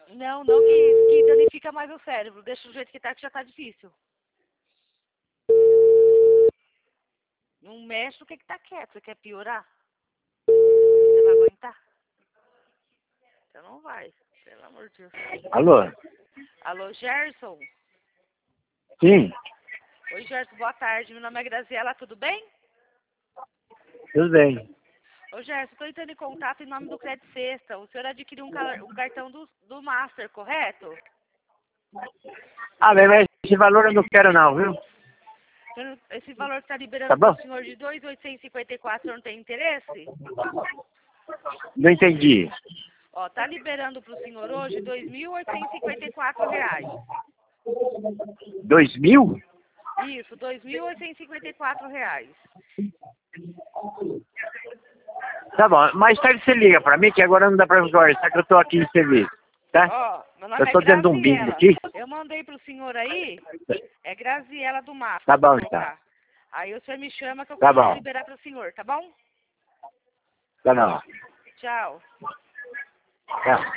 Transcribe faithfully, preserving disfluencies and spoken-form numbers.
Não, não que, que danifica mais o cérebro. Deixa do jeito que tá, que já tá difícil. Não mexe no que que tá quieto. Você quer piorar? Você vai aguentar? Você não vai. Pelo amor de Deus. Alô? Alô, Gerson? Sim, Oi, Gerson, boa tarde. Meu nome é Graziela, tudo bem? tudo bem. Ô, Gerson, estou entrando em contato em nome do Crédito Sexta. O senhor adquiriu um, car um cartão do, do Master, correto? Ah, bem, mas esse valor eu não quero não, viu? Senhor, esse valor que está liberando Tá para bom? o senhor de dois mil oitocentos e cinquenta e quatro, o senhor não tem interesse? Não entendi. Ó, tá liberando para o senhor hoje dois mil oitocentos e cinquenta e quatro reais. Dois mil? Isso, dois mil oitocentos e cinquenta e quatro reais. Tá bom, mais tarde você liga pra mim, que agora não dá pra conversar, que eu tô aqui em serviço, tá? Ó, meu Eu nome é tô dentro de um bingo Graziela. aqui. Eu mandei pro senhor aí, é Graziela do Master. Tá bom, Vou então. colocar. Aí o senhor me chama que eu Tá consigo bom. liberar pro senhor, tá bom? Tá não. Tchau. Tá.